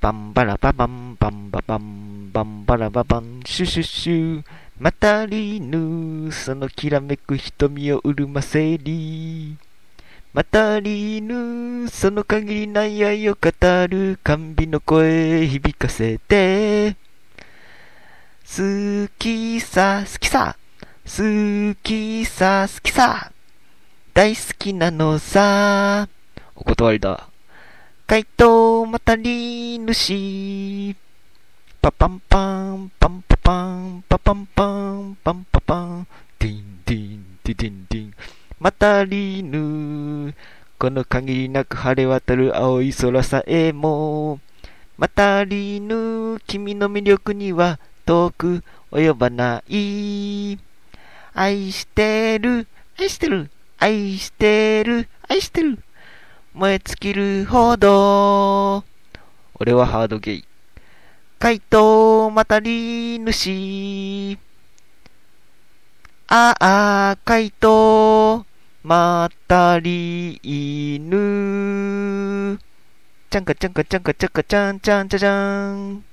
バンバラババンバンババンバンバラババンシュシュシュまたりぬそのきらめく瞳を潤ませりまたりぬその限りない愛を語る甘美の声響かせて好きさ好きさ好きさ好きさ大好きなのさお断りだ怪盗またり主パパンパンパンパパンパパンパンパンパパンディンディンディディンディンまたりぬこの限りなく晴れ渡る青い空さえもまたりぬ君の魅力には遠く及ばない愛してる愛してる愛してる愛してる燃え尽きるほど俺はハードゲイ怪盗またり主ああ怪盗またり犬ちゃんかちゃんかちゃんかちゃんかちゃんちゃんちゃじゃん